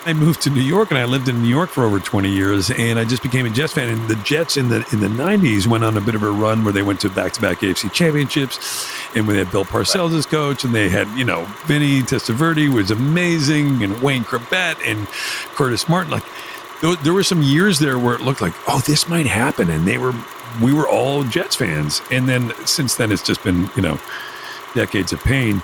I moved to New York, and I lived in New York for over 20 years, and I just became a Jets fan. And the Jets in the 90s went on a bit of a run where they went to back-to-back AFC championships, and when they had Bill Parcells as coach, and they had, Vinny Testaverde was amazing, and Wayne Corbett and Curtis Martin. Like, there were some years there where it looked like, oh, this might happen, and we were all Jets fans. And then since then, it's just been, decades of pain.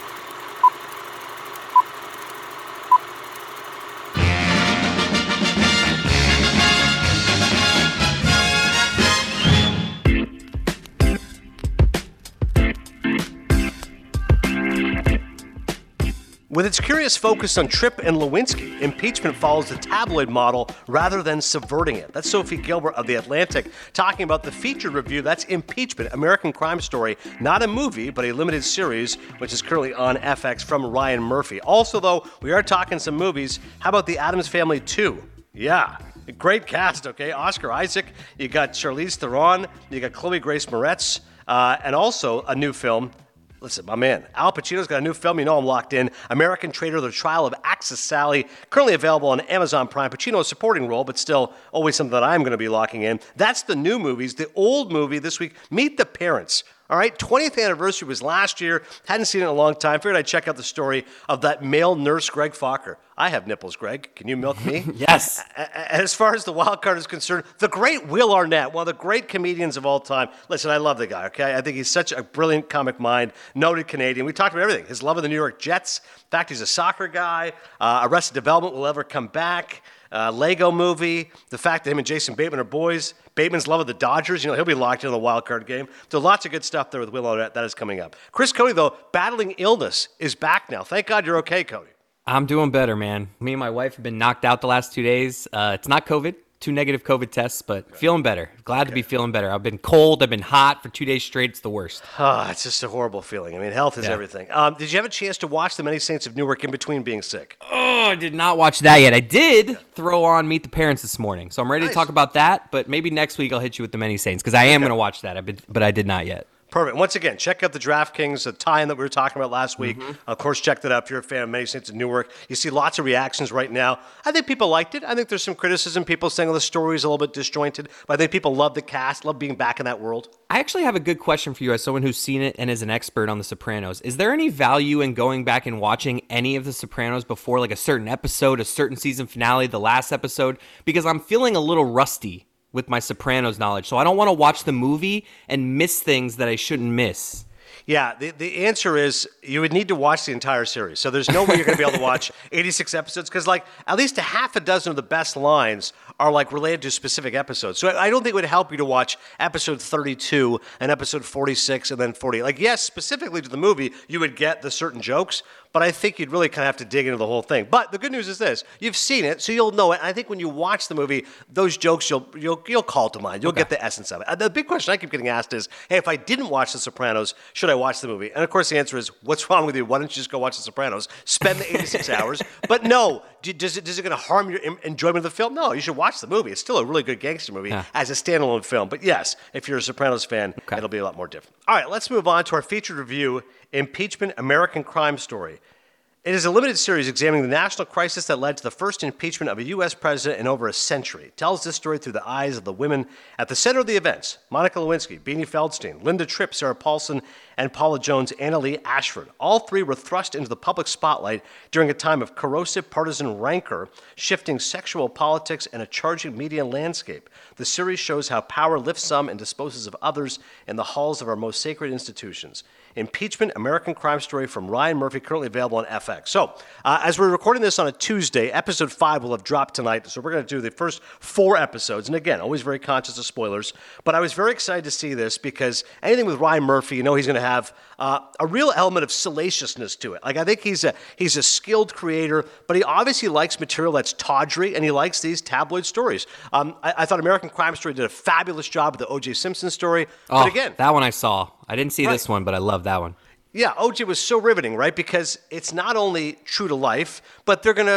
With its curious focus on Tripp and Lewinsky, impeachment follows the tabloid model rather than subverting it. That's Sophie Gilbert of The Atlantic talking about the featured review. That's Impeachment, American Crime Story. Not a movie, but a limited series, which is currently on FX from Ryan Murphy. Also, though, we are talking some movies. How about The Addams Family 2? Yeah. Great cast, okay? Oscar Isaac, you got Charlize Theron, you got Chloe Grace Moretz, and also a new film. Listen, my man, Al Pacino's got a new film. You know I'm locked in. American Traitor, The Trial of Axis Sally, currently available on Amazon Prime. Pacino, a supporting role, but still always something that I'm going to be locking in. That's the new movies. The old movie this week, Meet the Parents. All right, 20th anniversary was last year. Hadn't seen it in a long time. Figured I'd check out the story of that male nurse, Greg Fokker. I have nipples, Greg. Can you milk me? Yes. As far as the wild card is concerned, the great Will Arnett, one of the great comedians of all time. Listen, I love the guy, okay? I think he's such a brilliant comic mind, noted Canadian. We talked about everything. His love of the New York Jets. In fact, he's a soccer guy. Arrested Development will ever come back. Lego movie, the fact that him and Jason Bateman are boys, Bateman's love of the Dodgers, he'll be locked into the wild card game. So lots of good stuff there with Will Arnett. That is coming up. Chris Cody, though, battling illness, is back now. Thank God you're okay, Cody. I'm doing better, man. Me and my wife have been knocked out the last 2 days. It's not COVID. 2 negative COVID tests, but feeling better. Glad to be feeling better. I've been cold. I've been hot for 2 days straight. It's the worst. It's just a horrible feeling. I mean, health is everything. Did you have a chance to watch The Many Saints of Newark in between being sick? Oh, I did not watch that yet. I did throw on Meet the Parents this morning, so I'm ready to talk about that, but maybe next week I'll hit you with The Many Saints, because I am going to watch that, but I did not yet. Perfect. Once again, check out the DraftKings, the tie-in that we were talking about last week. Of course, check that out if you're a fan of Many Saints of Newark. You see lots of reactions right now. I think people liked it. I think there's some criticism, people saying the story is a little bit disjointed, but I think people love the cast, love being back in that world. I actually have a good question for you as someone who's seen it and is an expert on The Sopranos. Is there any value in going back and watching any of The Sopranos before like a certain episode, a certain season finale, the last episode? Because I'm feeling a little rusty with my Sopranos knowledge. So I don't want to watch the movie and miss things that I shouldn't miss. Yeah, the answer is you would need to watch the entire series. So there's no way you're going to be able to watch 86 episodes because at least a half a dozen of the best lines are related to specific episodes. So I don't think it would help you to watch episode 32 and episode 46 and then 40. Yes, specifically to the movie, you would get the certain jokes, but I think you'd really kind of have to dig into the whole thing. But the good news is this: you've seen it, so you'll know it. I think when you watch the movie, those jokes you'll call to mind. You'll get the essence of it. The big question I keep getting asked is, hey, if I didn't watch The Sopranos, should I watch the movie? And of course the answer is, what's wrong with you? Why don't you just go watch The Sopranos? Spend the 86 hours. But no, is it going to harm your enjoyment of the film? No, you should watch the movie. It's still a really good gangster movie as a standalone film. But yes, if you're a Sopranos fan, it'll be a lot more different. All right, let's move on to our featured review, Impeachment, American Crime Story. It is a limited series examining the national crisis that led to the first impeachment of a U.S. president in over a century. It tells this story through the eyes of the women at the center of the events: Monica Lewinsky, Beanie Feldstein, Linda Tripp, Sarah Paulson, and Paula Jones, Anna Lee Ashford. All three were thrust into the public spotlight during a time of corrosive partisan rancor, shifting sexual politics, and a charging media landscape. The series shows how power lifts some and disposes of others in the halls of our most sacred institutions. Impeachment, American Crime Story from Ryan Murphy, currently available on FX. So, as we're recording this on a Tuesday, episode 5 will have dropped tonight, so we're going to do the first 4 episodes. And again, always very conscious of spoilers, but I was very excited to see this because anything with Ryan Murphy, he's going to have a real element of salaciousness to it. I think he's a skilled creator, but he obviously likes material that's tawdry, and he likes these tabloid stories. I thought American Crime Story did a fabulous job with the O.J. Simpson story, but again, that one I saw. I didn't see this one, but I love that one. Yeah, O.J. was so riveting, right? Because it's not only true to life, but they're going to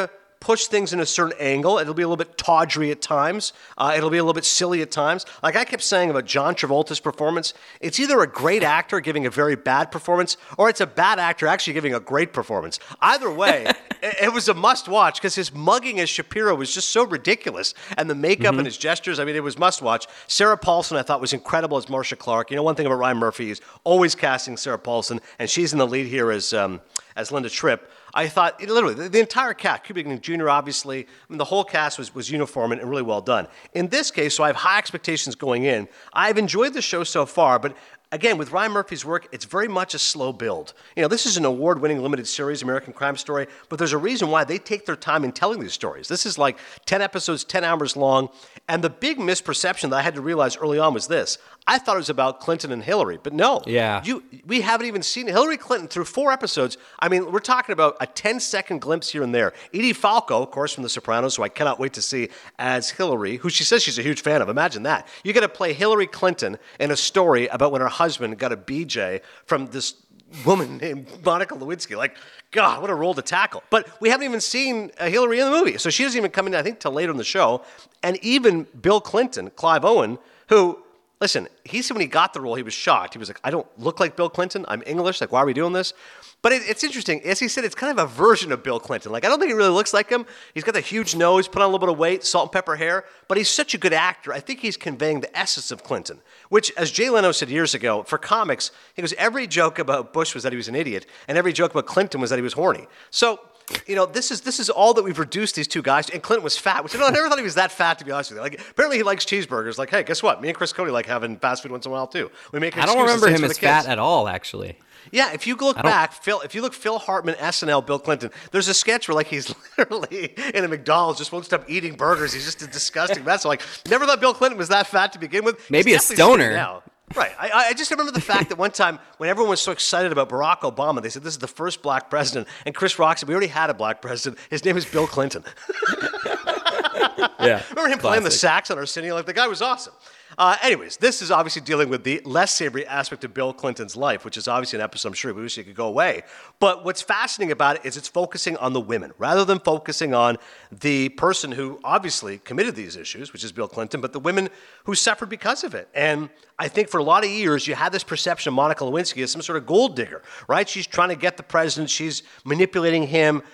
push things in a certain angle. It'll be a little bit tawdry at times. It'll be a little bit silly at times. Like I kept saying about John Travolta's performance, it's either a great actor giving a very bad performance or it's a bad actor actually giving a great performance. Either way, it was a must-watch because his mugging as Shapiro was just so ridiculous. And the makeup and his gestures, I mean, it was must-watch. Sarah Paulson, I thought, was incredible as Marcia Clark. You know, one thing about Ryan Murphy is always casting Sarah Paulson, and she's in the lead here as Linda Tripp. I thought, literally, the entire cast, Cuba Gooding Jr., obviously, I mean, the whole cast was uniform and really well done. In this case, so I have high expectations going in. I've enjoyed the show so far, but again, with Ryan Murphy's work, it's very much a slow build. You know, this is an award-winning limited series, American Crime Story, but there's a reason why they take their time in telling these stories. This is like 10 episodes, 10 hours long, and the big misperception that I had to realize early on was this. I thought it was about Clinton and Hillary, but no. Yeah. We haven't even seen Hillary Clinton through 4 episodes. I mean, we're talking about a 10-second glimpse here and there. Edie Falco, of course, from The Sopranos, who I cannot wait to see as Hillary, who she says she's a huge fan of. Imagine that. You're going to play Hillary Clinton in a story about when her husband got a BJ from this woman named Monica Lewinsky. Like, God, what a role to tackle. But we haven't even seen Hillary in the movie. So she doesn't even come in, I think, till later in the show. And even Bill Clinton, Clive Owen, who... Listen, he said when he got the role, he was shocked. He was like, I don't look like Bill Clinton. I'm English. Like, why are we doing this? But it's interesting. As he said, it's kind of a version of Bill Clinton. Like, I don't think he really looks like him. He's got the huge nose, put on a little bit of weight, salt and pepper hair. But he's such a good actor. I think he's conveying the essence of Clinton, which, as Jay Leno said years ago, for comics, he goes, every joke about Bush was that he was an idiot, and every joke about Clinton was that he was horny. So... You know, this is all that we've reduced these two guys to. And Clinton was fat, which I never thought he was that fat, to be honest with you. Like, apparently he likes cheeseburgers. Like, hey, guess what? Me and Chris Cody like having fast food once in a while, too. We make I don't remember him as fat at all, actually. Yeah, if you look back, if you look Phil Hartman, SNL, Bill Clinton, there's a sketch where like he's literally in a McDonald's, just won't stop eating burgers. He's just a disgusting mess. So, like, never thought Bill Clinton was that fat to begin with. Maybe a stoner. Now. Right. I just remember the fact that one time when everyone was so excited about Barack Obama, they said this is the first black president. And Chris Rock said, we already had a black president. His name is Bill Clinton. Yeah. Remember him playing the sax on Arsenio? Like, the guy was awesome. Anyways, this is obviously dealing with the less savory aspect of Bill Clinton's life, which is obviously an episode I'm sure we wish it could go away. But what's fascinating about it is it's focusing on the women rather than focusing on the person who obviously committed these issues, which is Bill Clinton, but the women who suffered because of it. And I think for a lot of years, you had this perception of Monica Lewinsky as some sort of gold digger, right? She's trying to get the president. She's manipulating him.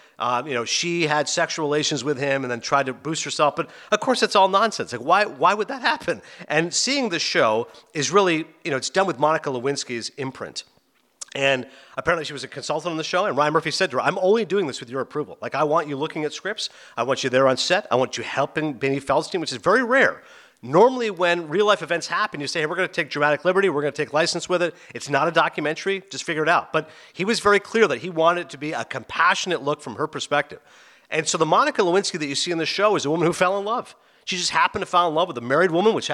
She had sexual relations with him and then tried to boost herself. But of course, it's all nonsense. Like, why would that happen? And seeing the show is really, it's done with Monica Lewinsky's imprint. And apparently she was a consultant on the show, and Ryan Murphy said to her, I'm only doing this with your approval. Like, I want you looking at scripts. I want you there on set. I want you helping Benny Feldstein, which is very rare. Normally, when real-life events happen, you say, hey, we're going to take dramatic liberty. We're going to take license with it. It's not a documentary. Just figure it out. But he was very clear that he wanted it to be a compassionate look from her perspective. And so the Monica Lewinsky that you see in the show is a woman who fell in love. She just happened to fall in love with a married woman, which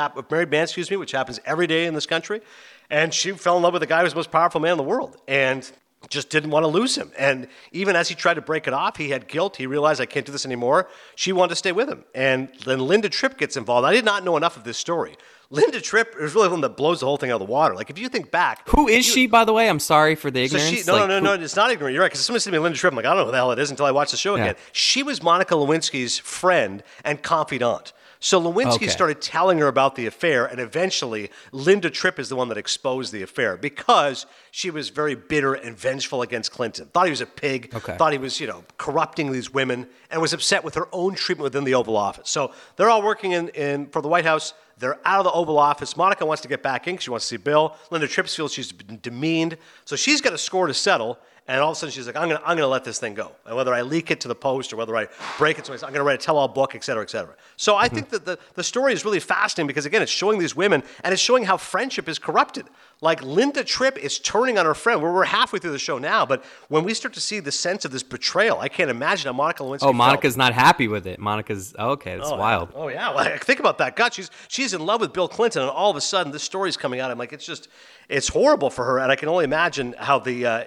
happens every day in this country. And she fell in love with the guy who was the most powerful man in the world. And just didn't want to lose him. And even as he tried to break it off, he had guilt. He realized, I can't do this anymore. She wanted to stay with him. And then Linda Tripp gets involved. I did not know enough of this story. Linda Tripp is really the one that blows the whole thing out of the water. Like, if you think back... Who is she, by the way? I'm sorry for the ignorance. No, it's not ignorant. You're right, because someone said to me Linda Tripp, I'm like, I don't know who the hell it is until I watch the show again. She was Monica Lewinsky's friend and confidant. So Lewinsky started telling her about the affair, and eventually Linda Tripp is the one that exposed the affair because she was very bitter and vengeful against Clinton. Thought he was a pig, thought he was, corrupting these women, and was upset with her own treatment within the Oval Office. So they're all working in for the White House. They're out of the Oval Office. Monica wants to get back in because she wants to see Bill. Linda Tripp feels she's been demeaned. So she's got a score to settle. And all of a sudden she's like, I'm gonna let this thing go. And whether I leak it to the Post or whether I break it, so I'm going to write a tell-all book, et cetera, et cetera. So I think that the story is really fascinating because, again, it's showing these women and it's showing how friendship is corrupted. Like, Linda Tripp is turning on her friend. We're halfway through the show now, but when we start to see the sense of this betrayal, I can't imagine how Monica Lewinsky felt. Monica's not happy with it. That's wild. Oh, yeah. Well, think about that. God, she's in love with Bill Clinton, and all of a sudden this story's coming out. I'm like, it's horrible for her, and I can only imagine how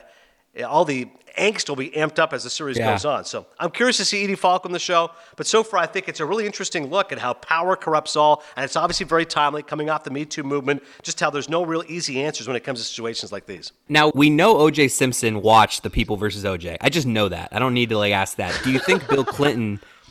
all the angst will be amped up as the series goes on. So I'm curious to see Edie Falco in the show, but so far I think it's a really interesting look at how power corrupts all, and it's obviously very timely, coming off the Me Too movement, just how there's no real easy answers when it comes to situations like these. Now, we know O.J. Simpson watched The People versus O.J. I just know that. I don't need to ask that. Do you think Bill Clinton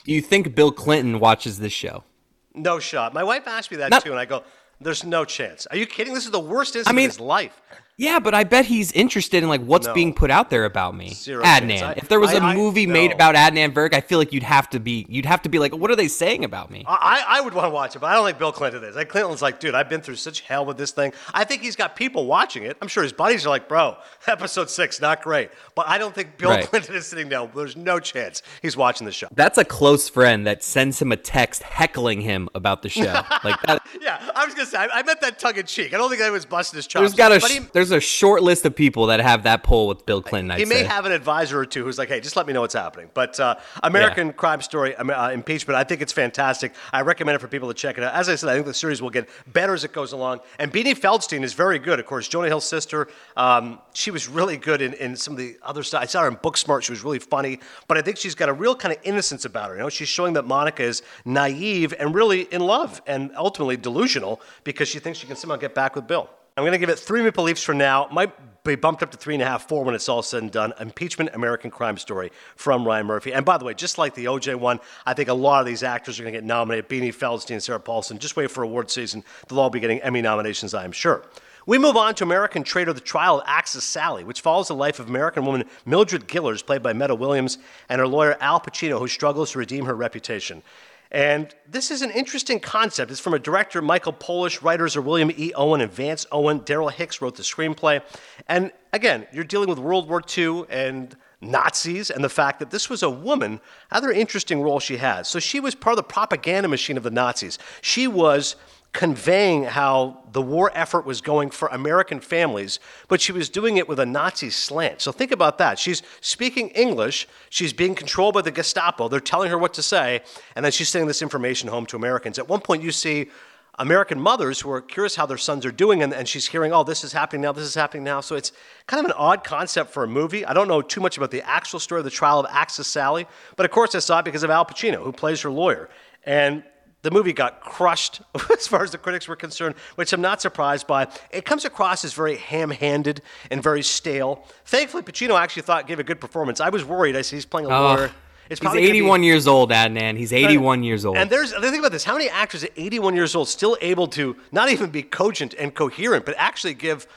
Do you think Bill Clinton watches this show? No shot. My wife asked me that too, and I go, "There's no chance." Are you kidding? This is the worst incident of his life. Yeah, but I bet he's interested in what's being put out there about me. Zero Adnan. chance. If there was a movie made about Adnan Virk, I feel like you'd have to be like, what are they saying about me? I would want to watch it, but I don't think Bill Clinton is. Like Clinton's like, dude, I've been through such hell with this thing. I think he's got people watching it. I'm sure his buddies are like, bro, episode 6, not great. But I don't think Bill Clinton is sitting down. There's no chance he's watching the show. That's a close friend that sends him a text heckling him about the show. Like that. Yeah, I was gonna say I meant that tongue in cheek. I don't think anyone's busting his chops. There's a short list of people that have that poll with Bill Clinton. He may have an advisor or two who's like, hey, just let me know what's happening. But American Crime Story, Impeachment, I think it's fantastic. I recommend it for people to check it out. As I said, I think the series will get better as it goes along. And Beanie Feldstein is very good. Of course, Jonah Hill's sister, she was really good in some of the other stuff. I saw her in Booksmart. She was really funny. But I think she's got a real kind of innocence about her. You know, she's showing that Monica is naive and really in love and ultimately delusional because she thinks she can somehow get back with Bill. I'm going to give it 3 Maple Leafs for now. Might be bumped up to 3.5, 4 when it's all said and done. Impeachment, American Crime Story from Ryan Murphy. And by the way, just like the OJ one, I think a lot of these actors are going to get nominated. Beanie Feldstein, Sarah Paulson. Just wait for award season. They'll all be getting Emmy nominations, I am sure. We move on to American Traitor, the trial of Axis Sally, which follows the life of American woman Mildred Gillers, played by Metta Williams, and her lawyer Al Pacino, who struggles to redeem her reputation. And this is an interesting concept. It's from a director, Michael Polish. Writers are William E. Owen and Vance Owen. Daryl Hicks wrote the screenplay. And again, you're dealing with World War II and Nazis and the fact that this was a woman, another interesting role she has. So she was part of the propaganda machine of the Nazis. She was conveying how the war effort was going for American families, but she was doing it with a Nazi slant. So think about that. She's speaking English. She's being controlled by the Gestapo. They're telling her what to say, and then she's sending this information home to Americans. At one point, you see American mothers who are curious how their sons are doing, and she's hearing, oh, this is happening now, this is happening now. So it's kind of an odd concept for a movie. I don't know too much about the actual story of the trial of Axis Sally, but of course I saw it because of Al Pacino, who plays her lawyer. And the movie got crushed as far as the critics were concerned, which I'm not surprised by. It comes across as very ham-handed and very stale. Thankfully, Pacino actually gave a good performance. I was worried. I said he's playing a lawyer. He's 81 years old, Adnan. He's 81 years old. And think about this. How many actors at 81 years old still able to not even be cogent and coherent, but actually give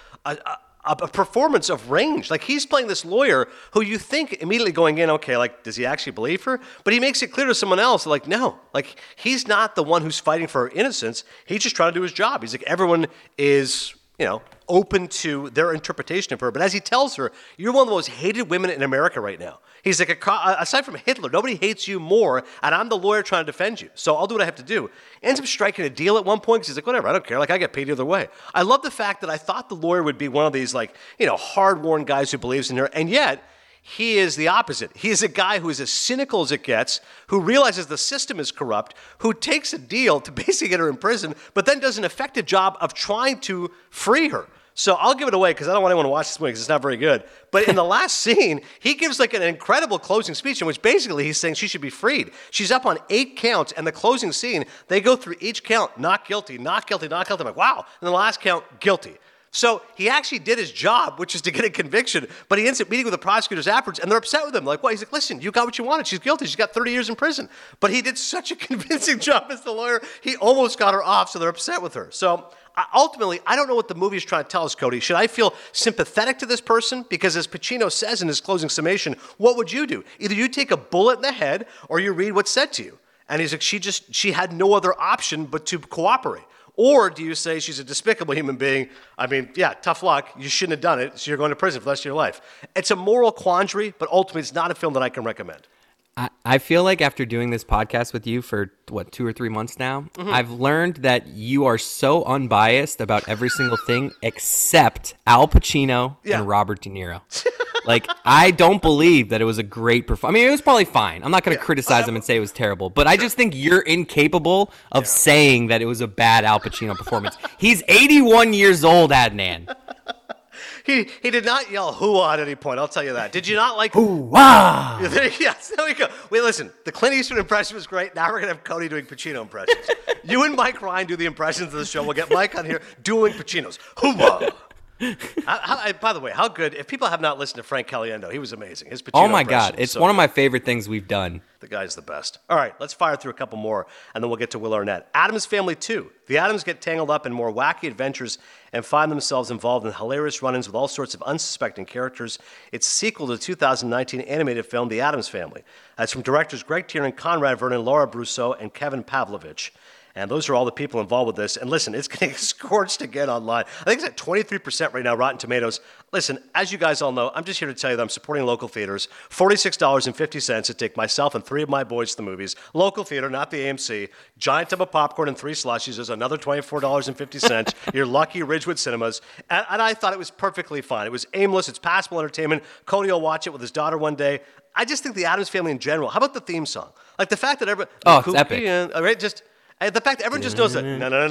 a performance of range? Like, he's playing this lawyer who you think immediately going in, okay, like, does he actually believe her? But he makes it clear to someone else, like, no. Like, he's not the one who's fighting for her innocence. He's just trying to do his job. He's like, everyone is, open to their interpretation of her. But as he tells her, you're one of the most hated women in America right now. He's like, aside from Hitler, nobody hates you more, and I'm the lawyer trying to defend you. So I'll do what I have to do. Ends up striking a deal at one point because he's like, whatever, I don't care. Like, I get paid either way. I love the fact that I thought the lawyer would be one of these, hard-worn guys who believes in her, and yet he is the opposite. He is a guy who is as cynical as it gets, who realizes the system is corrupt, who takes a deal to basically get her in prison, but then does an effective job of trying to free her. So I'll give it away because I don't want anyone to watch this movie because it's not very good. But in the last scene, he gives an incredible closing speech in which basically he's saying she should be freed. She's up on 8 counts, and the closing scene, they go through each count, not guilty, not guilty, not guilty. I'm like, wow. And the last count, guilty. So he actually did his job, which is to get a conviction, but he ends up meeting with the prosecutors afterwards, and they're upset with him. Like, what? He's like, listen, you got what you wanted. She's guilty. She's got 30 years in prison. But he did such a convincing job as the lawyer, he almost got her off, so they're upset with her. So ultimately, I don't know what the movie is trying to tell us, Cody. Should I feel sympathetic to this person? Because as Pacino says in his closing summation, what would you do? Either you take a bullet in the head or you read what's said to you. And he's like, she had no other option but to cooperate. Or do you say she's a despicable human being? I mean, yeah, tough luck. You shouldn't have done it, so you're going to prison for the rest of your life. It's a moral quandary, but ultimately it's not a film that I can recommend. I feel like after doing this podcast with you for, 2 or 3 months now, I've learned that you are so unbiased about every single thing except Al Pacino and Robert De Niro. I don't believe that it was a great performance. I mean, it was probably fine. I'm not going to criticize him and say it was terrible, but I just think you're incapable of saying that it was a bad Al Pacino performance. He's 81 years old, Adnan. He did not yell hoo-ah at any point, I'll tell you that. Did you not like hoo-ah? Yes, there we go. Wait, listen, the Clint Eastwood impression was great. Now we're going to have Cody doing Pacino impressions. You and Mike Ryan do the impressions of the show. We'll get Mike on here doing Pacino's. Hoo-ah. By the way, how good, if people have not listened to Frank Caliendo, he was amazing. His Pacino Oh my God. impression, It's so one of my favorite things we've done. The guy's the best. All right, let's fire through a couple more, and then we'll get to Will Arnett. Addams Family 2. The Addams get tangled up in more wacky adventures and find themselves involved in hilarious run-ins with all sorts of unsuspecting characters. It's a sequel to the 2019 animated film The Addams Family. It's from directors Greg Tiernan, Conrad Vernon, Laura Brousseau, and Kevin Pavlovich. And those are all the people involved with this. And listen, it's getting scorched again online. I think it's at 23% right now, Rotten Tomatoes. Listen, as you guys all know, I'm just here to tell you that I'm supporting local theaters. $46.50 to take myself and 3 of my boys to the movies. Local theater, not the AMC. Giant tub of popcorn and 3 slushies is another $24.50. You're lucky, Ridgewood Cinemas. And I thought it was perfectly fine. It was aimless. It's passable entertainment. Cody will watch it with his daughter one day. I just think the Addams Family in general. How about the theme song? Like the fact that everybody... Oh, it's epic. The fact that everyone just knows that.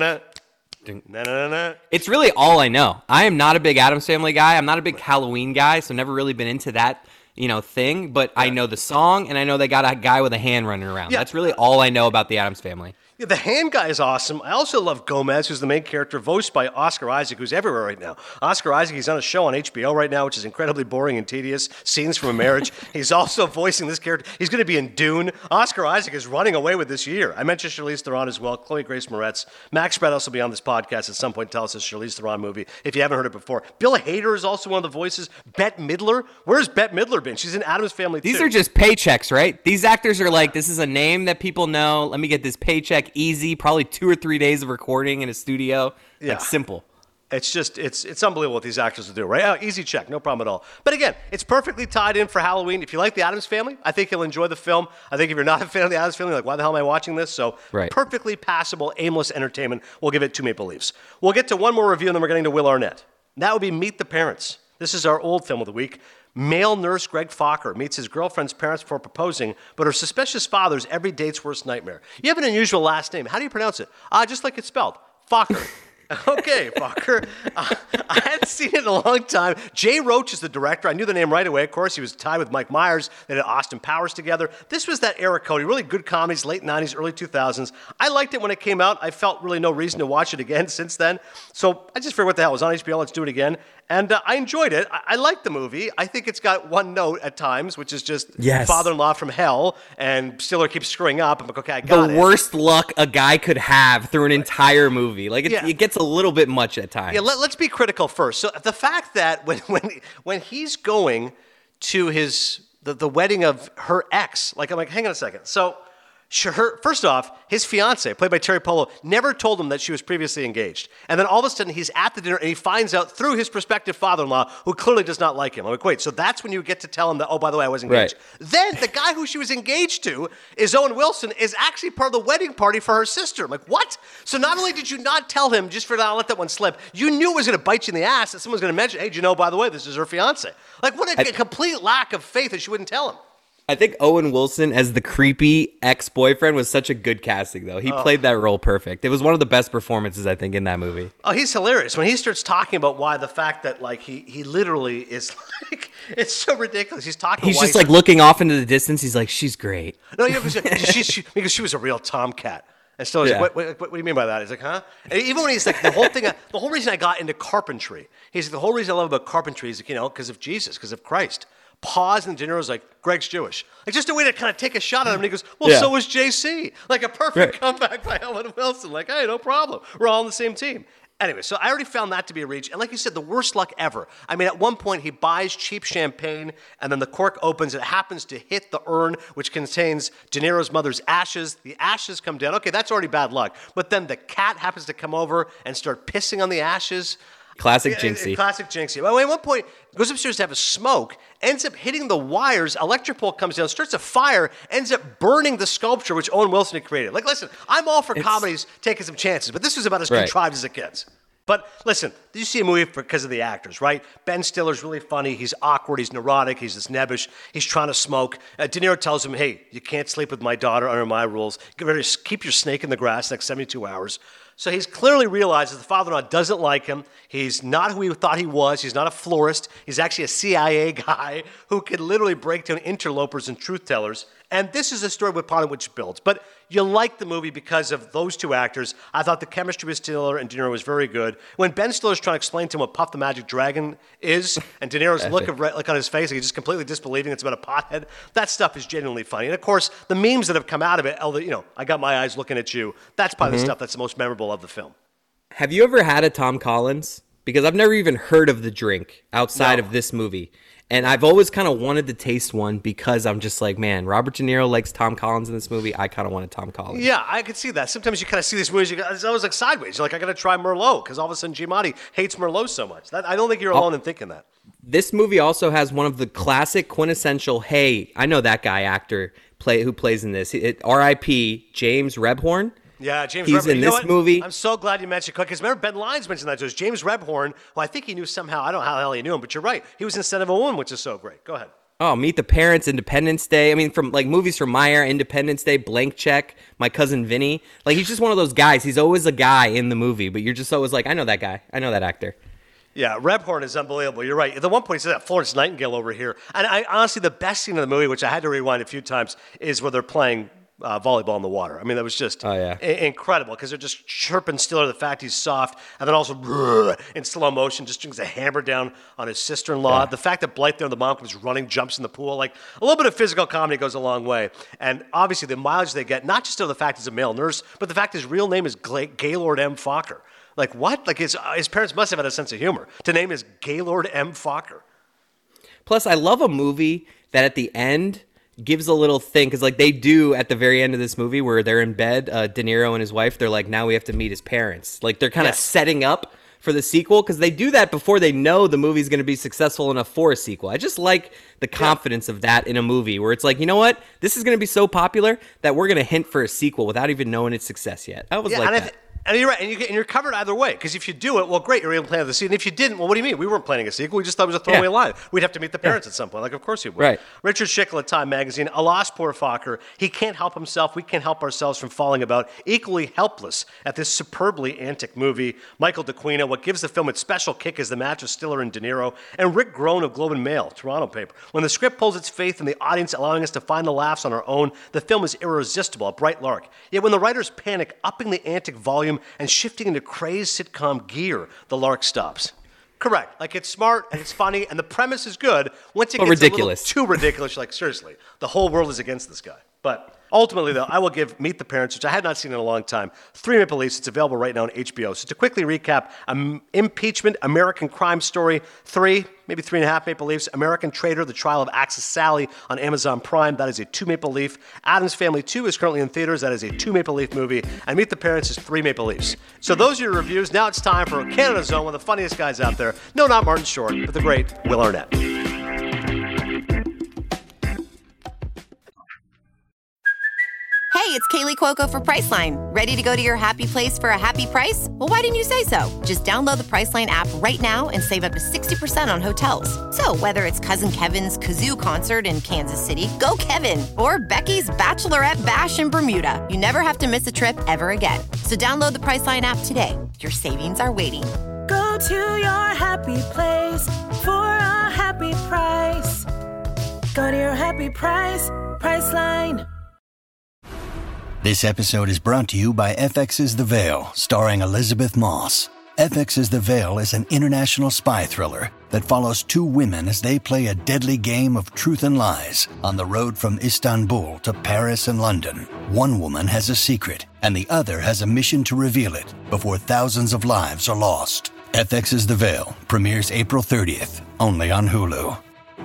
No. It's really all I know. I am not a big Addams Family guy. I'm not a big Halloween guy, so never really been into that, thing. But I know the song, and I know they got a guy with a hand running around. Yeah. That's really all I know about the Addams Family. Yeah, the hand guy is awesome. I also love Gomez, who's the main character, voiced by Oscar Isaac, who's everywhere right now. Oscar Isaac, he's on a show on HBO right now, which is incredibly boring and tedious. Scenes from a Marriage. He's also voicing this character. He's going to be in Dune. Oscar Isaac is running away with this year. I mentioned Charlize Theron as well, Chloe Grace Moretz. Max Spredos will be on this podcast at some point to tell us this Charlize Theron movie, if you haven't heard it before. Bill Hader is also one of the voices. Bette Midler. Where's Bette Midler been? She's in Addams Family too. These are just paychecks, right? These actors are like, this is a name that people know. Let me get this paycheck easy, probably 2 or 3 days of recording in a studio. Yeah. Like, simple. It's just, it's unbelievable what these actors will do, right? Oh, easy check, no problem at all. But again, it's perfectly tied in for Halloween. If you like the Addams Family, I think you'll enjoy the film. I think if you're not a fan of the Addams Family, like, why the hell am I watching this? So Right. Perfectly passable, aimless entertainment. We'll give it 2 Maple Leafs. We'll get to one more review, and then we're getting to Will Arnett. That would be Meet the Parents. This is our old film of the week. Male nurse Greg Fokker meets his girlfriend's parents before proposing, but her suspicious father's every date's worst nightmare. You have an unusual last name. How do you pronounce it? Just like it's spelled. Fokker. Okay, Fokker. I hadn't seen it in a long time. Jay Roach is the director. I knew the name right away. Of course, he was tied with Mike Myers. They did Austin Powers together. This was that era, Cody. Really good comedies, late 90s, early 2000s. I liked it when it came out. I felt really no reason to watch it again since then. So I just figured, what the hell? It was on HBO. Let's do it again. And I enjoyed it. I liked the movie. I think it's got one note at times, which is just father-in-law from hell, and Stiller keeps screwing up. I'm like, okay, I got it. The worst luck a guy could have through an entire movie. Like, it gets a little bit much at times. Yeah, let's be critical first. So the fact that when he's going to the wedding of her ex, like, I'm like, hang on a second. So first off, his fiance, played by Terry Polo, never told him that she was previously engaged. And then all of a sudden, he's at the dinner, and he finds out through his prospective father-in-law, who clearly does not like him. I'm like, wait, so that's when you get to tell him that, oh, by the way, I was engaged. Right. Then the guy who she was engaged to is Owen Wilson, is actually part of the wedding party for her sister. I'm like, what? So not only did you not tell him, just for not let that one slip, you knew it was going to bite you in the ass, that someone was going to mention, hey, do you know, by the way, this is her fiance. Like, what a complete lack of faith that she wouldn't tell him. I think Owen Wilson as the creepy ex-boyfriend was such a good casting, though. He played that role perfect. It was one of the best performances, I think, in that movie. Oh, he's hilarious. When he starts talking about why the fact that, like, he literally is, like, it's so ridiculous. He's talking He's just, like, looking off into the distance. He's like, she's great. No, because she was a real tomcat. And still, like, what do you mean by that? He's like, huh? And even when he's like, the whole reason I got into carpentry, he's like, the whole reason I love about carpentry is, like, because of Jesus, because of Christ. Pause, and De Niro's like, Greg's Jewish. Like, just a way to kind of take a shot at him. And he goes, well, so is JC. Like, a perfect comeback by Owen Wilson. Like, hey, no problem. We're all on the same team. Anyway, so I already found that to be a reach. And like you said, the worst luck ever. I mean, at one point, he buys cheap champagne, and then the cork opens. It happens to hit the urn, which contains De Niro's mother's ashes. The ashes come down. Okay, that's already bad luck. But then the cat happens to come over and start pissing on the ashes. Classic Jinxie. Classic Jinxie. Well, at one point, goes upstairs to have a smoke, ends up hitting the wires, electric pole comes down, starts a fire, ends up burning the sculpture which Owen Wilson had created. Like, listen, I'm all for comedies taking some chances, but this was about as contrived as it gets. But listen, you see a movie because of the actors, right? Ben Stiller's really funny. He's awkward. He's neurotic. He's this nebbish. He's trying to smoke. De Niro tells him, hey, you can't sleep with my daughter under my rules. Keep your snake in the grass next 72 hours. So he's clearly realizes the father-in-law doesn't like him. He's not who he thought he was. He's not a florist. He's actually a CIA guy who could literally break down interlopers and truth tellers. And this is a story upon which it builds. But you like the movie because of those two actors. I thought the chemistry with Stiller and De Niro was very good. When Ben Stiller's trying to explain to him what Puff the Magic Dragon is, and De Niro's look on his face, like he's just completely disbelieving it's about a pothead, that stuff is genuinely funny. And of course, the memes that have come out of it, I got my eyes looking at you, that's probably the stuff that's the most memorable of the film. Have you ever had a Tom Collins? Because I've never even heard of the drink outside of this movie. And I've always kind of wanted to taste one because I'm just like, man, Robert De Niro likes Tom Collins in this movie. I kind of want a Tom Collins. Yeah, I could see that. Sometimes you kind of see these movies, it's always like sideways. You're like, I got to try Merlot because all of a sudden Giamatti hates Merlot so much. I don't think you're alone in thinking that. This movie also has one of the classic quintessential, hey, I know that guy actor who plays in this. R.I.P. James Rebhorn. Yeah, James He's Rebhorn. in this movie. I'm so glad you mentioned it, because remember Ben Lyons mentioned that to us. James Rebhorn, who I think he knew somehow. I don't know how the hell he knew him, but you're right. He was in Son of a Woman, which is so great. Go ahead. Oh, Meet the Parents, Independence Day. I mean, from like movies from my era, Independence Day, Blank Check, My Cousin Vinny. Like, he's just one of those guys. He's always a guy in the movie, but you're just always like, I know that guy. I know that actor. Yeah, Rebhorn is unbelievable. You're right. At the one point, he said that Florence Nightingale over here. And honestly, the best scene of the movie, which I had to rewind a few times, is where they're playing volleyball in the water. I mean, that was just incredible, because they're just chirping Stiller the fact he's soft, and then also in slow motion just brings a hammer down on his sister-in-law. The fact that Blythe there, the mom, comes running, jumps in the pool, like a little bit of physical comedy goes a long way. And obviously the mileage they get, not just of the fact he's a male nurse, but the fact his real name is Gaylord M. Fokker. Like what? Like his parents must have had a sense of humor to name his Gaylord M. Fokker. Plus, I love a movie that at the end gives a little thing, because like they do at the very end of this movie where they're in bed, De Niro and his wife, they're like, now we have to meet his parents. Like they're kind of setting up for the sequel, because they do that before they know the movie's going to be successful enough for a sequel. I just like the confidence of that in a movie where it's like, you know what? This is going to be so popular that we're going to hint for a sequel without even knowing its success yet. I was like that. And you're right, and you're covered either way, because if you do it, well, great, you're able to plan the sequel. And if you didn't, well, what do you mean? We weren't planning a sequel. We just thought it was a throwaway line. We'd have to meet the parents at some point. Like, of course you would. Right. Richard Schickel at Time Magazine, alas, poor Fokker. He can't help himself. We can't help ourselves from falling about equally helpless at this superbly antic movie. Michael DeQuina, what gives the film its special kick is the match of Stiller and De Niro, and Rick Groen of Globe and Mail, Toronto paper. When the script pulls its faith in the audience, allowing us to find the laughs on our own, the film is irresistible, a bright lark. Yet when the writers panic, upping the antic volume and shifting into crazed sitcom gear, the lark stops. Correct. Like, it's smart and it's funny and the premise is good. Once it gets ridiculous. A little too ridiculous, like, seriously, the whole world is against this guy. But ultimately, though, I will give Meet the Parents, which I had not seen in a long time, 3 Maple Leafs. It's available right now on HBO. So to quickly recap, Impeachment, American Crime Story, 3, maybe 3.5 Maple Leafs. American Traitor, The Trial of Axis Sally on Amazon Prime. That is a 2 Maple Leaf. Addams Family 2 is currently in theaters. That is a 2 Maple Leaf movie. And Meet the Parents is 3 Maple Leafs. So those are your reviews. Now it's time for Canada Zone, one of the funniest guys out there. No, not Martin Short, but the great Will Arnett. Hey, it's Kaylee Cuoco for Priceline. Ready to go to your happy place for a happy price? Well, why didn't you say so? Just download the Priceline app right now and save up to 60% on hotels. So whether it's Cousin Kevin's Kazoo Concert in Kansas City, go Kevin, or Becky's Bachelorette Bash in Bermuda, you never have to miss a trip ever again. So download the Priceline app today. Your savings are waiting. Go to your happy place for a happy price. Go to your happy price, Priceline. This episode is brought to you by FX's The Veil, starring Elizabeth Moss. FX's The Veil is an international spy thriller that follows 2 women as they play a deadly game of truth and lies on the road from Istanbul to Paris and London. One woman has a secret, and the other has a mission to reveal it before thousands of lives are lost. FX's The Veil premieres April 30th, only on Hulu.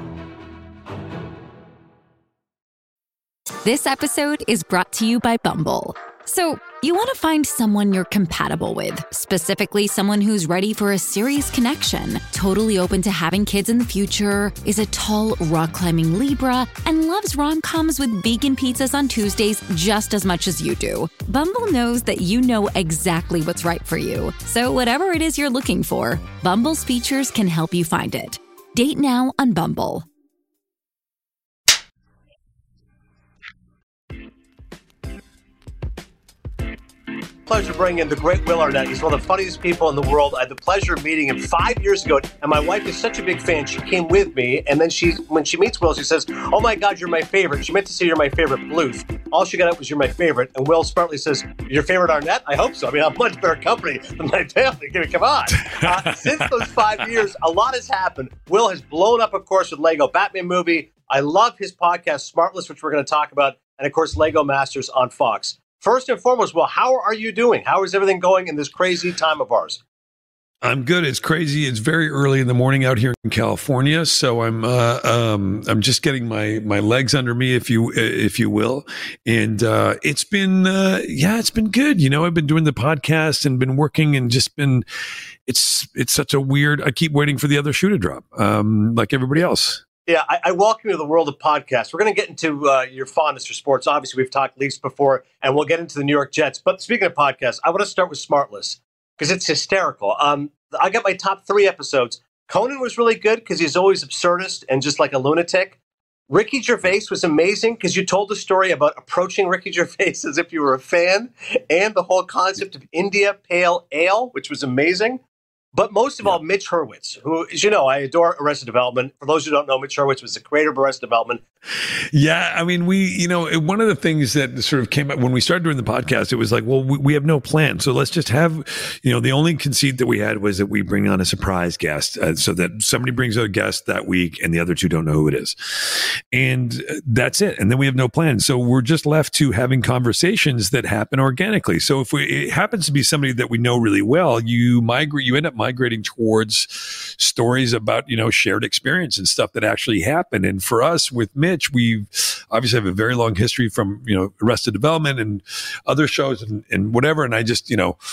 This episode is brought to you by Bumble. So, you want to find someone you're compatible with, specifically someone who's ready for a serious connection, totally open to having kids in the future, is a tall, rock-climbing Libra, and loves rom-coms with vegan pizzas on Tuesdays just as much as you do. Bumble knows that you know exactly what's right for you. So whatever it is you're looking for, Bumble's features can help you find it. Date now on Bumble. Pleasure bringing in the great Will Arnett. He's one of the funniest people in the world. I had the pleasure of meeting him 5 years ago, and my wife is such a big fan. She came with me, and then when she meets Will, she says, "Oh my God, you're my favorite." She meant to say you're my favorite Bluth. All she got out was "you're my favorite," and Will smartly says, "Your favorite Arnett?" I hope so. I mean, I'm much better company than my family. Come on. Since those 5 years, a lot has happened. Will has blown up, of course, with Lego Batman movie. I love his podcast, Smartless, which we're going to talk about, and of course, Lego Masters on Fox. First and foremost, Will, how are you doing? How is everything going in this crazy time of ours? I'm good. It's crazy. It's very early in the morning out here in California, so I'm just getting my legs under me, if you will. And it's been it's been good. You know, I've been doing the podcast and been working and just been. It's such a weird. I keep waiting for the other shoe to drop, like everybody else. Yeah, I welcome you to the world of podcasts. We're going to get into your fondness for sports. Obviously, we've talked Leafs before, and we'll get into the New York Jets. But speaking of podcasts, I want to start with Smartless because it's hysterical. I got my top 3 episodes. Conan was really good because he's always absurdist and just like a lunatic. Ricky Gervais was amazing because you told the story about approaching Ricky Gervais as if you were a fan, and the whole concept of India Pale Ale, which was amazing. But most of all, Mitch Hurwitz, who, as you know, I adore Arrested Development. For those who don't know, Mitch Hurwitz was the creator of Arrested Development. Yeah, I mean, one of the things that sort of came up when we started doing the podcast, it was like, well, we have no plan. So let's just have, the only conceit that we had was that we bring on a surprise guest so that somebody brings out a guest that week and the other two don't know who it is. And that's it. And then we have no plan. So we're just left to having conversations that happen organically. So if it happens to be somebody that we know really well, you end up migrating towards stories about, shared experience and stuff that actually happened. And for us with Mitch, we obviously have a very long history from, Arrested Development and other shows and whatever. And I just,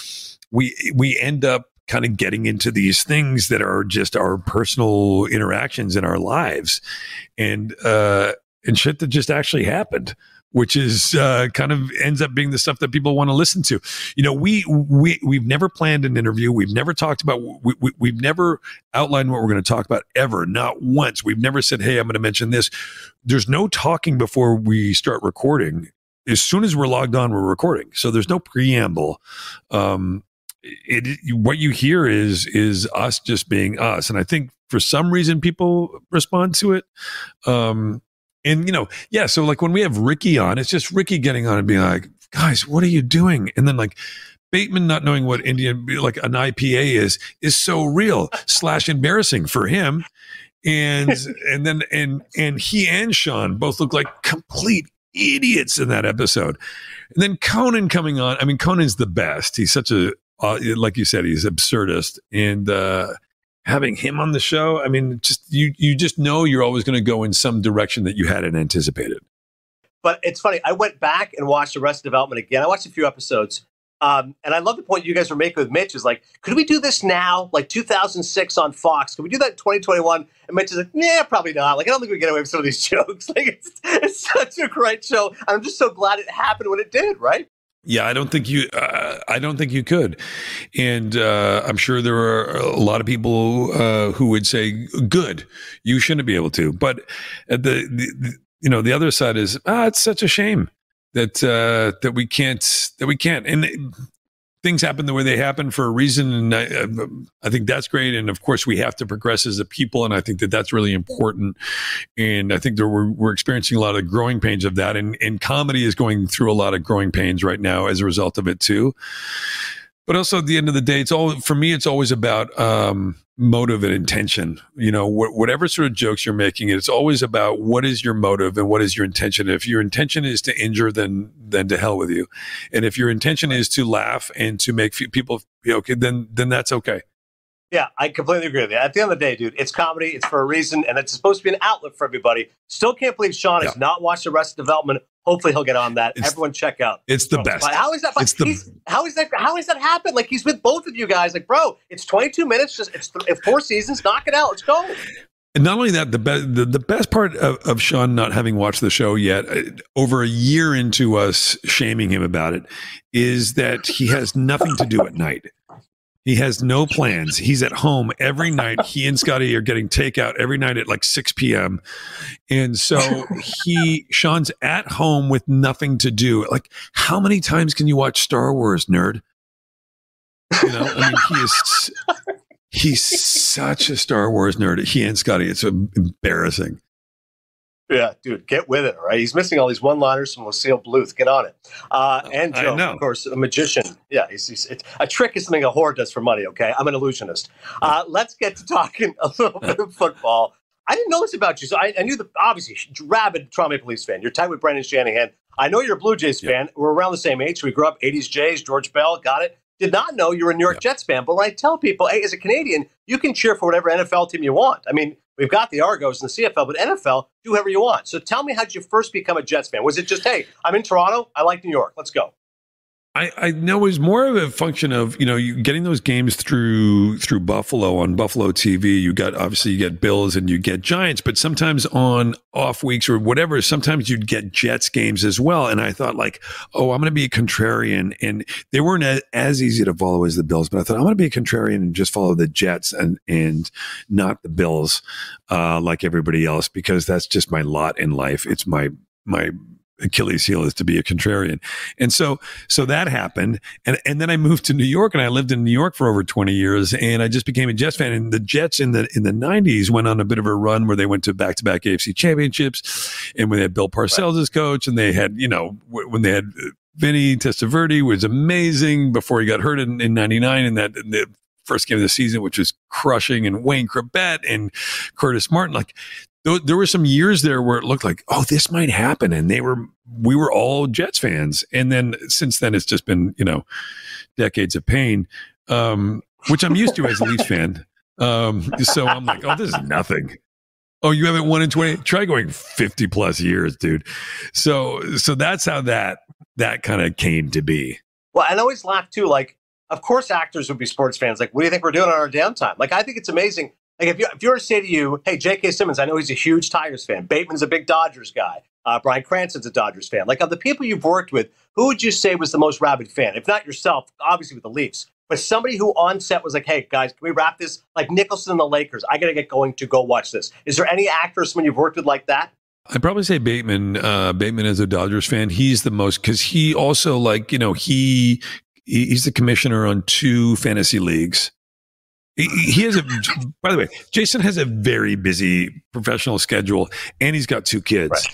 we end up kind of getting into these things that are just our personal interactions in our lives and shit that just actually happened, which is kind of ends up being the stuff that people want to listen to. We've never planned an interview. We've never talked about, we've never outlined what we're going to talk about ever, not once. We've never said, hey, I'm going to mention this. There's no talking before we start recording. As soon as we're logged on, we're recording. So there's no preamble. What you hear is us just being us. And I think for some reason people respond to it. So like when we have Ricky on, it's just Ricky getting on and being like, guys, what are you doing? And then like Bateman not knowing what Indian, like an IPA is so real / embarrassing for him. And he and Sean both look like complete idiots in that episode. And then Conan coming on. I mean, Conan's the best. He's such a, like you said, he's absurdist. And, having him on the show, I mean, just you just know you're always going to go in some direction that you hadn't anticipated. But it's funny. I went back and watched Arrested Development again. I watched a few episodes. And I love the point you guys were making with Mitch is like, could we do this now? Like 2006 on Fox. Could we do that in 2021? And Mitch is like, yeah, probably not. Like, I don't think we get away with some of these jokes. Like, it's such a great show. I'm just so glad it happened when it did, right? Yeah, I don't think you could, and I'm sure there are a lot of people who would say, "Good, you shouldn't be able to." But the other side is, it's such a shame that we can't, and things happen the way they happen for a reason, and I think that's great. And of course, we have to progress as a people, and I think that's really important. And I think that we're experiencing a lot of growing pains of that, and comedy is going through a lot of growing pains right now as a result of it too. But also at the end of the day, it's always about motive and intention. Whatever sort of jokes you're making, it's always about what is your motive and what is your intention. If your intention is to injure, then to hell with you. And if your intention is to laugh and to make people feel okay, then that's okay. Yeah, I completely agree with you. At the end of the day, dude, it's comedy. It's for a reason, and it's supposed to be an outlet for everybody. Still can't believe Sean has not watched Arrested Development. Hopefully, he'll get on that. Everyone, check out. It's the best. But how is that? How is that happen? Like, he's with both of you guys. Like, bro, it's 22 minutes. It's 4 seasons. Knock it out. Let's go. And not only that, the best part of Sean not having watched the show yet, over a year into us shaming him about it, is that he has nothing to do at night. He has no plans. He's at home every night. He and Scotty are getting takeout every night at like 6 p.m. And so Sean's at home with nothing to do. Like, how many times can you watch Star Wars, nerd? You know, I mean, he's such a Star Wars nerd. He and Scotty, it's embarrassing. Yeah, dude, get with it, all right? He's missing all these one-liners from Lucille Bluth. Get on it. And Joe, of course, a magician. Yeah, a trick is something a whore does for money, okay? I'm an illusionist. Let's get to talking a little bit of football. I didn't know this about you. So I knew obviously, rabid Toronto Maple Leafs fan. You're tight with Brendan Shanahan. I know you're a Blue Jays fan. We're around the same age. We grew up 80s Jays, George Bell, got it. Did not know you were a New York Jets fan. But when I tell people, hey, as a Canadian, you can cheer for whatever NFL team you want. I mean, we've got the Argos and the CFL, but NFL, do whoever you want. So tell me, how did you first become a Jets fan? Was it just, hey, I'm in Toronto, I like New York, let's go? I know it was more of a function of, you know, you getting those games through Buffalo on Buffalo TV. You get Bills and you get Giants, but sometimes on off weeks or whatever, sometimes you'd get Jets games as well. And I thought like, oh, I'm going to be a contrarian. And they weren't as easy to follow as the Bills, but I thought I'm going to be a contrarian and just follow the Jets and not the Bills like everybody else, because that's just my lot in life. It's my Achilles heel is to be a contrarian. And so that happened. And then I moved to New York, and I lived in New York for over 20 years, and I just became a Jets fan. And the Jets in the 90s went on a bit of a run where they went to back-to-back AFC championships. And when they had Bill Parcells as coach, and they had, you know, when they had Vinny Testaverde was amazing before he got hurt in 99 in the first game of the season, which was crushing, and Wayne Corbett and Curtis Martin, like, there were some years there where it looked like, oh, this might happen. And we were all Jets fans. And then since then, it's just been, you know, decades of pain, which I'm used to as a Leafs fan. So I'm like, oh, this is nothing. Oh, you haven't won in 20? Try going 50 plus years, dude. So that's how that kind of came to be. Well, and I always laugh too. Like, of course, actors would be sports fans. Like, what do you think we're doing on our downtime? Like, I think it's amazing. Like, if you were to say to you, hey, J.K. Simmons, I know he's a huge Tigers fan. Bateman's a big Dodgers guy. Bryan Cranston's a Dodgers fan. Like, of the people you've worked with, who would you say was the most rabid fan? If not yourself, obviously with the Leafs, but somebody who on set was like, hey, guys, can we wrap this? Like Nicholson and the Lakers, I got to get going to go watch this. Is there any actor or someone you've worked with like that? I'd probably say Bateman. Bateman is a Dodgers fan. He's the most, because he also, like, you know, he's the commissioner on 2 fantasy leagues. He has by the way, Jason has a very busy professional schedule, and he's got 2 kids. Right.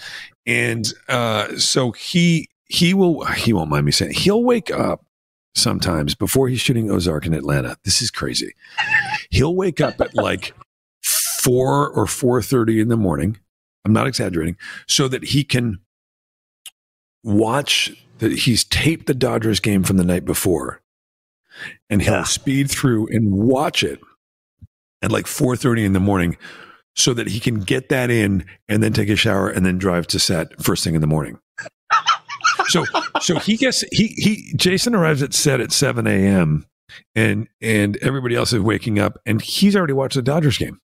And so he won't mind me saying, he'll wake up sometimes before he's shooting Ozark in Atlanta. This is crazy. He'll wake up at like 4 or 4:30 in the morning. I'm not exaggerating, so that he can watch that. He's taped the Dodgers game from the night before, and he'll speed through and watch it at like 4:30 in the morning, so that he can get that in and then take a shower and then drive to set first thing in the morning. So Jason arrives at set at 7 a.m. and everybody else is waking up, and he's already watched the Dodgers game.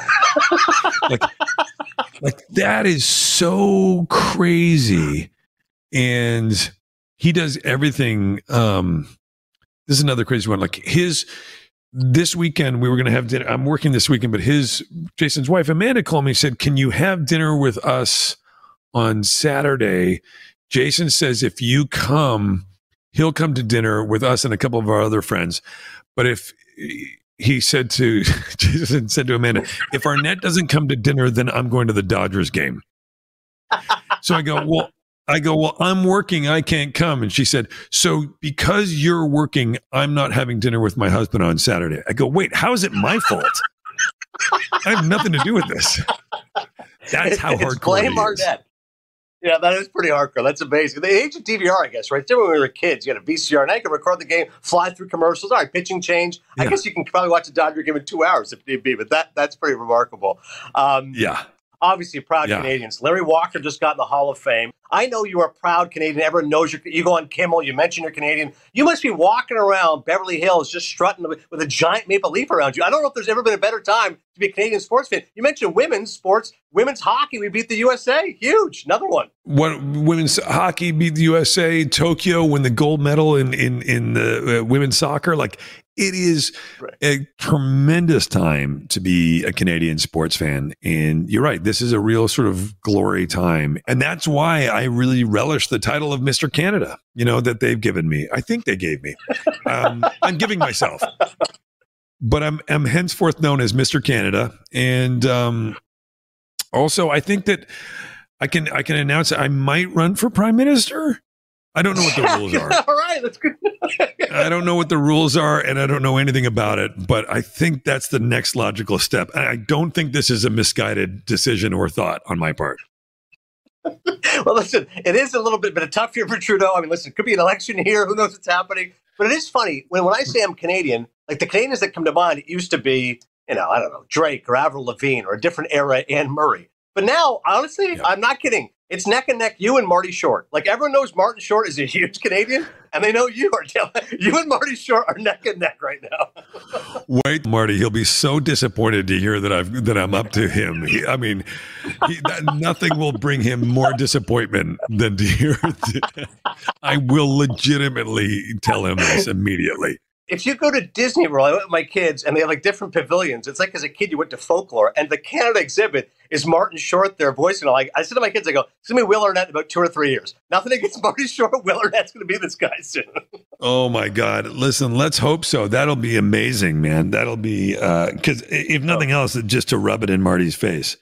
like that is so crazy. And he does everything. This is another crazy one. Like this weekend, we were going to have dinner. I'm working this weekend, but Jason's wife, Amanda, called me and said, can you have dinner with us on Saturday? Jason says, if you come, he'll come to dinner with us and a couple of our other friends. But if Jason said to Amanda, if Arnett doesn't come to dinner, then I'm going to the Dodgers game. So I go, well, I'm working. I can't come. And she said, so because you're working, I'm not having dinner with my husband on Saturday. I go, wait, how is it my fault? I have nothing to do with this. That's how hardcore blame it is. Arnett. Yeah, that is pretty hardcore. That's amazing. The age of DVR, I guess, right? When we were kids, you had a VCR, and I could record the game, fly through commercials. All right, pitching change. Yeah. I guess you can probably watch a Dodger game in 2 hours if need be, but that's pretty remarkable. Yeah. Obviously, proud Canadians. Larry Walker just got in the Hall of Fame. I know you are a proud Canadian. Everyone knows you go on Kimmel. You mention you're Canadian. You must be walking around Beverly Hills just strutting with a giant maple leaf around you. I don't know if there's ever been a better time to be a Canadian sports fan. You mentioned women's sports. Women's hockey, we beat the USA. Huge. Another one. What women's hockey beat the USA? Tokyo win the gold medal in the women's soccer. Like, It is a tremendous time to be a Canadian sports fan. And you're right. This is a real sort of glory time. And that's why I really relish the title of Mr. Canada, that they've given me. I think they gave me. I'm giving myself. But I'm henceforth known as Mr. Canada. And also, I think that I can announce I might run for prime minister. I don't know what the rules are. All right, that's good. I don't know what the rules are, and I don't know anything about it, but I think that's the next logical step. And I don't think this is a misguided decision or thought on my part. Well, listen, it is a little bit of a tough year for Trudeau. I mean, listen, it could be an election here. Who knows what's happening? But it is funny. When I say I'm Canadian, like the Canadians that come to mind, it used to be, I don't know, Drake or Avril Lavigne or a different era, Anne Murray. But now, honestly, I'm not kidding. It's neck and neck, you and Marty Short. Like, everyone knows Martin Short is a huge Canadian, and they know you are. You and Marty Short are neck and neck right now. Wait, Marty, he'll be so disappointed to hear that I'm up to him. Nothing will bring him more disappointment than to hear. I will legitimately tell him this immediately. If you go to Disney World, I went with my kids, and they have like different pavilions. It's like as a kid, you went to folklore, and the Canada exhibit is Martin Short, their voice. And I said to my kids, I go, it's going to be Will Arnett in about 2 or 3 years. Nothing against Marty Short. Will Arnett's going to be this guy soon. Oh, my God. Listen, let's hope so. That'll be amazing, man. That'll be, because if nothing else, just to rub it in Marty's face.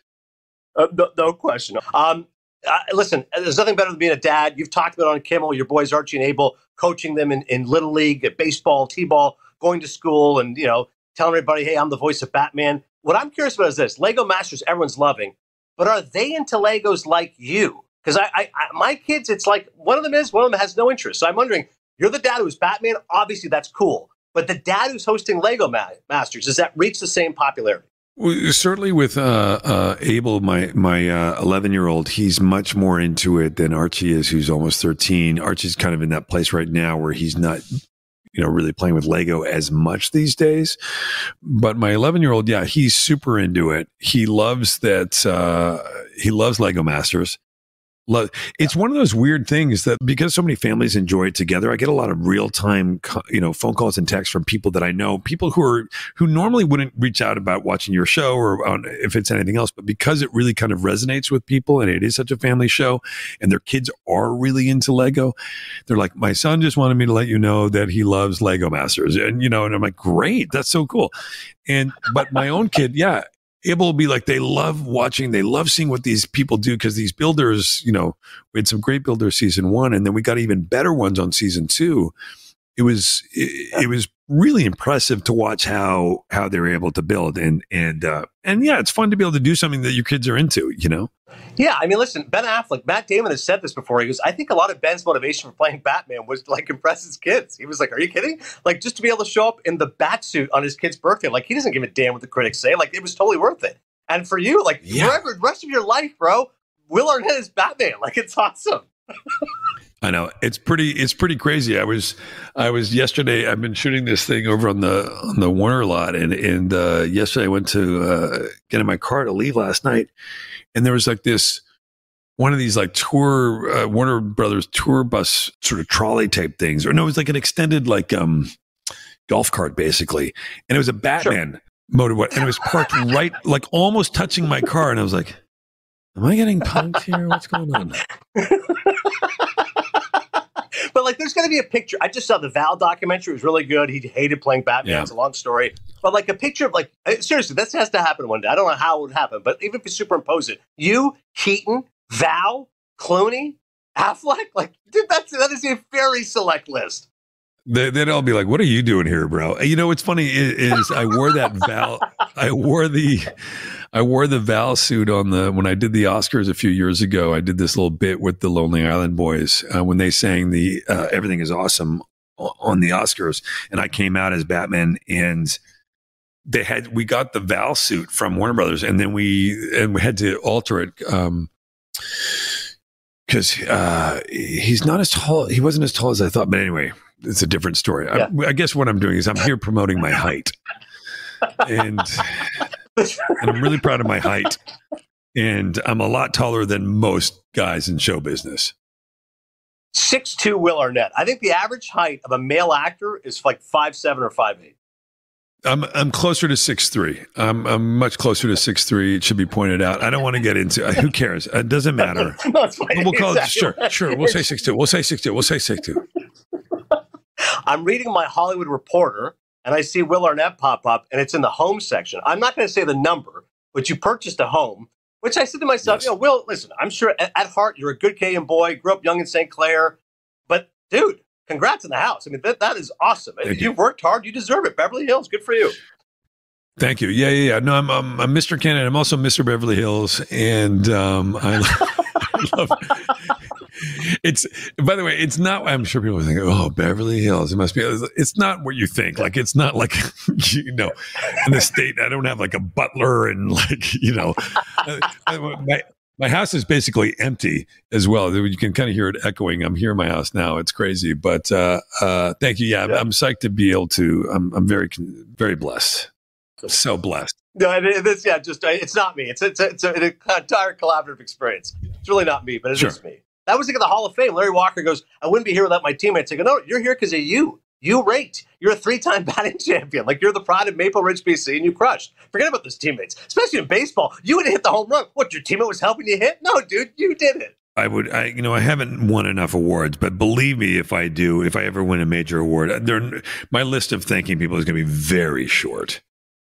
No question. Listen, there's nothing better than being a dad. You've talked about on Kimmel, your boys Archie and Abel, coaching them in Little League, at baseball, T-ball, going to school, and, telling everybody, hey, I'm the voice of Batman. What I'm curious about is this. Lego Masters, everyone's loving, but are they into Legos like you? Because my kids, it's like one of them has no interest. So I'm wondering, you're the dad who's Batman. Obviously, that's cool. But the dad who's hosting Lego Masters, does that reach the same popularity? Well, certainly with Abel, my 11-year-old, he's much more into it than Archie is, who's almost 13. Archie's kind of in that place right now where he's not, really playing with Lego as much these days. But my 11-year-old, yeah, he's super into it. He loves that. He loves Lego Masters. It's one of those weird things that because so many families enjoy it together, I get a lot of real time, phone calls and texts from people that I know, people who normally wouldn't reach out about watching your show or if it's anything else, but because it really kind of resonates with people and it is such a family show and their kids are really into Lego, they're like, my son just wanted me to let you know that he loves Lego Masters. And, and I'm like, great, that's so cool. But my own kid, yeah. Abel will be like, they love seeing what these people do because these builders, we had some great builders season 1, and then we got even better ones on season 2. It was really impressive to watch how they were able to build and yeah, it's fun to be able to do something that your kids are into, Yeah, I mean, listen, Ben Affleck, Matt Damon has said this before. He goes, I think a lot of Ben's motivation for playing Batman was to impress his kids. He was like, are you kidding? Just to be able to show up in the bat suit on his kid's birthday. He doesn't give a damn what the critics say. It was totally worth it. And for you, forever, the rest of your life, bro, Will Arnett is Batman. It's awesome. I know it's pretty crazy. I was yesterday. I've been shooting this thing over on the Warner lot, and yesterday I went to get in my car to leave last night, and there was one of these tour Warner Brothers tour bus sort of trolley type things, or no, it was an extended golf cart basically, and it was a Batman motorboat, and it was parked right almost touching my car, and I was like, am I getting punked here? What's going on? But there's going to be a picture. I just saw the Val documentary. It was really good. He hated playing Batman. Yeah. It's a long story. But a picture of seriously, this has to happen one day. I don't know how it would happen, but even if you superimpose it, you, Keaton, Val, Clooney, Affleck, dude, that is a very select list. They'd all be like, what are you doing here, bro? What's funny is I wore that Val. I wore the Val suit when I did the Oscars a few years ago. I did this little bit with the Lonely Island Boys when they sang the Everything Is Awesome on the Oscars, and I came out as Batman, and we got the Val suit from Warner Brothers, and then we had to alter it because he's not as tall. He wasn't as tall as I thought, but anyway. It's a different story. Yeah. I guess what I'm doing is I'm here promoting my height. And I'm really proud of my height. And I'm a lot taller than most guys in show business. 6'2" Will Arnett. I think the average height of a male actor is 5'7" or 5'8". I'm closer to 6'3". I'm much closer to 6'3". It should be pointed out. I don't want to get into. Who cares? It doesn't matter. No, it's fine. We'll call Exactly. it. Sure. We'll say 6'2". We'll say 6'2". We'll say 6'2". I'm reading my Hollywood Reporter, and I see Will Arnett pop up, and it's in the home section. I'm not going to say the number, but you purchased a home, which I said to myself, Yes. Will, listen, I'm sure at heart you're a good Canadian boy, grew up young in St. Clair, but dude, congrats on the house. I mean, that is awesome. You've worked hard. You deserve it. Beverly Hills, good for you. Thank you. Yeah. No, I'm Mr. Canada. I'm also Mr. Beverly Hills, and I love. It's, by the way, it's not. I'm sure people think, "Oh, Beverly Hills." It must be. It's not what you think. Like, it's not like in the state. I don't have like a butler and my house is basically empty as well. You can kind of hear it echoing. I'm here in my house now. It's crazy, but thank you. Yeah, I'm psyched to be able to. I'm very, very blessed. So blessed. No, it's not me. It's an entire collaborative experience. It's really not me, but it is me. That was like at the Hall of Fame. Larry Walker goes, I wouldn't be here without my teammates. I go, no, you're here because of you. You raked. You're a 3-time batting champion. Like, you're the pride of Maple Ridge, BC, and you crushed. Forget about those teammates, especially in baseball. You would have hit the home run. What, your teammate was helping you hit? No, dude, you did it. I haven't won enough awards, but believe me, if I ever win a major award, my list of thanking people is going to be very short.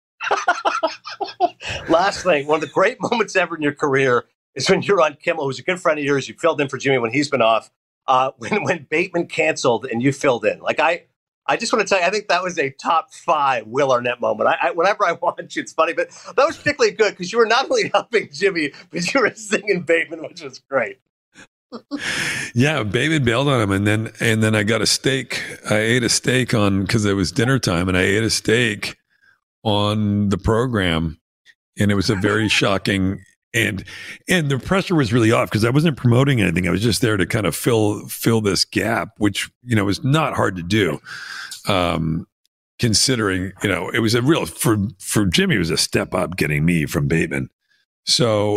Last thing, one of the great moments ever in your career is when you're on Kimmel, who's a good friend of yours. You filled in for Jimmy when he's been off. When Bateman canceled and you filled in. Like, I just want to tell you, I think that was a top 5 Will Arnett moment. Whenever I watch it's funny, but that was particularly good because you were not only helping Jimmy, but you were singing Bateman, which was great. Yeah, Bateman bailed on him, and then I got a steak. I ate a steak because it was dinner time, and I ate a steak on the program, and it was a very shocking. And the pressure was really off because I wasn't promoting anything. I was just there to kind of fill this gap, which, was not hard to do. Considering, it was a real, for Jimmy, it was a step up getting me from Bateman. So,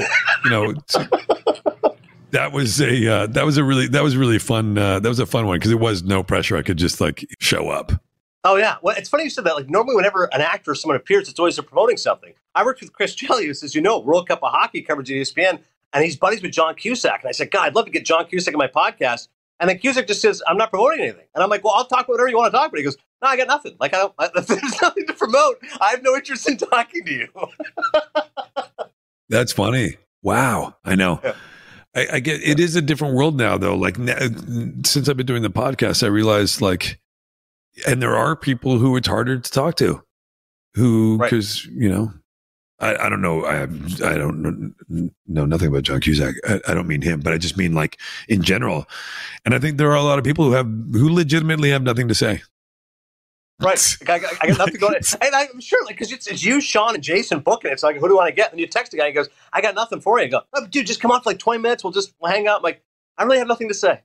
that was really fun. That was a fun one because it was no pressure. I could just show up. Oh, yeah. Well, it's funny you said that. Like, normally whenever an actor or someone appears, it's always they're promoting something. I worked with Chris Chelios, as you know, World Cup of Hockey coverage at ESPN, and he's buddies with John Cusack. And I said, God, I'd love to get John Cusack on my podcast. And then Cusack just says, I'm not promoting anything. And I'm like, well, I'll talk about whatever you want to talk about. He goes, no, I got nothing. Like, there's nothing to promote. I have no interest in talking to you. That's funny. Wow. I know. Yeah. I get it is a different world now, though. Like, since I've been doing the podcast, I realized and there are people who it's harder to talk to, because I don't know. I don't know nothing about John Cusack. I don't mean him, but I just mean in general. And I think there are a lot of people who legitimately have nothing to say. Right. I got nothing going on. And I'm sure, because it's you, Sean, and Jason booking it. It's like, who do you want to get? And you text the guy, he goes, I got nothing for you. I go, oh, dude, just come on for 20 minutes. We'll hang out. I'm like, I really have nothing to say.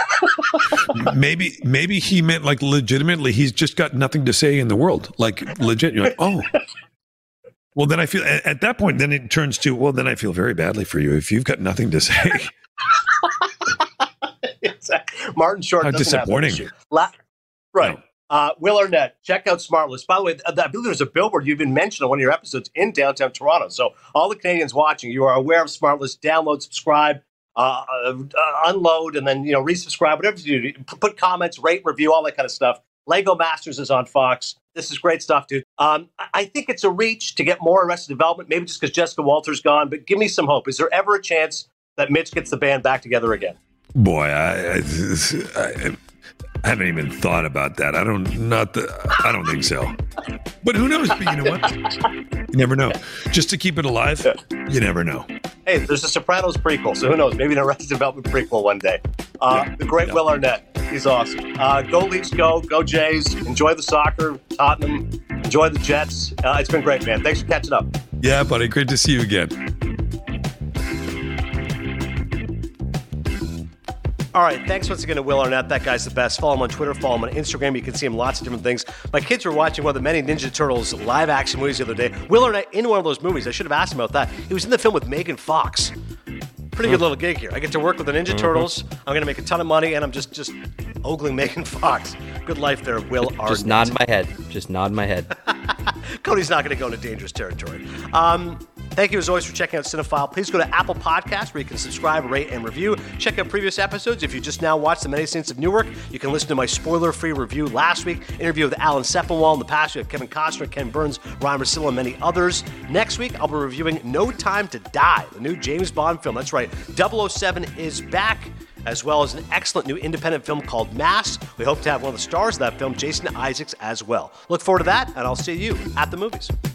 maybe he meant legitimately, he's just got nothing to say in the world. Legit. You're like, oh. Well, then I feel at that point, then it turns to, well, then I feel very badly for you if you've got nothing to say. Martin Short. How disappointing. Right. No. Will Arnett, check out SmartLess. By the way, I believe there's a billboard you've been mentioned on one of your episodes in downtown Toronto. So all the Canadians watching, you are aware of SmartLess. Download, subscribe, unload, and then resubscribe. Whatever you do, put comments, rate, review, all that kind of stuff. Lego Masters is on Fox. This is great stuff, dude. I think it's a reach to get more Arrested Development, maybe just because Jessica Walter's gone, but give me some hope. Is there ever a chance that Mitch gets the band back together again? Boy, I haven't even thought about that. I don't think so. But who knows? But you know what? You never know. Just to keep it alive, you never know. Hey, there's a Sopranos prequel, so who knows? Maybe an Arrested Development prequel one day. The great Will Arnett. He's awesome. Go Leafs, go Jays. Enjoy the soccer, Tottenham. Enjoy the Jets. It's been great, man. Thanks for catching up. Yeah, buddy. Great to see you again. All right, thanks once again to Will Arnett. That guy's the best. Follow him on Twitter, follow him on Instagram. You can see him lots of different things. My kids were watching one of the many Ninja Turtles live-action movies the other day. Will Arnett in one of those movies. I should have asked him about that. He was in the film with Megan Fox. Pretty good little gig here. I get to work with the Ninja Turtles. I'm going to make a ton of money, and I'm just ogling Megan Fox. Good life there, Will Arnett. Just nod my head. Cody's not going to go into dangerous territory. Thank you, as always, for checking out Cinephile. Please go to Apple Podcasts, where you can subscribe, rate, and review. Check out previous episodes. If you just now watched The Many Saints of Newark, you can listen to my spoiler-free review last week, interview with Alan Sepinwall. In the past, we have Kevin Costner, Ken Burns, Ryan Russillo, and many others. Next week, I'll be reviewing No Time to Die, the new James Bond film. That's right, 007 is back, as well as an excellent new independent film called Mass. We hope to have one of the stars of that film, Jason Isaacs, as well. Look forward to that, and I'll see you at the movies.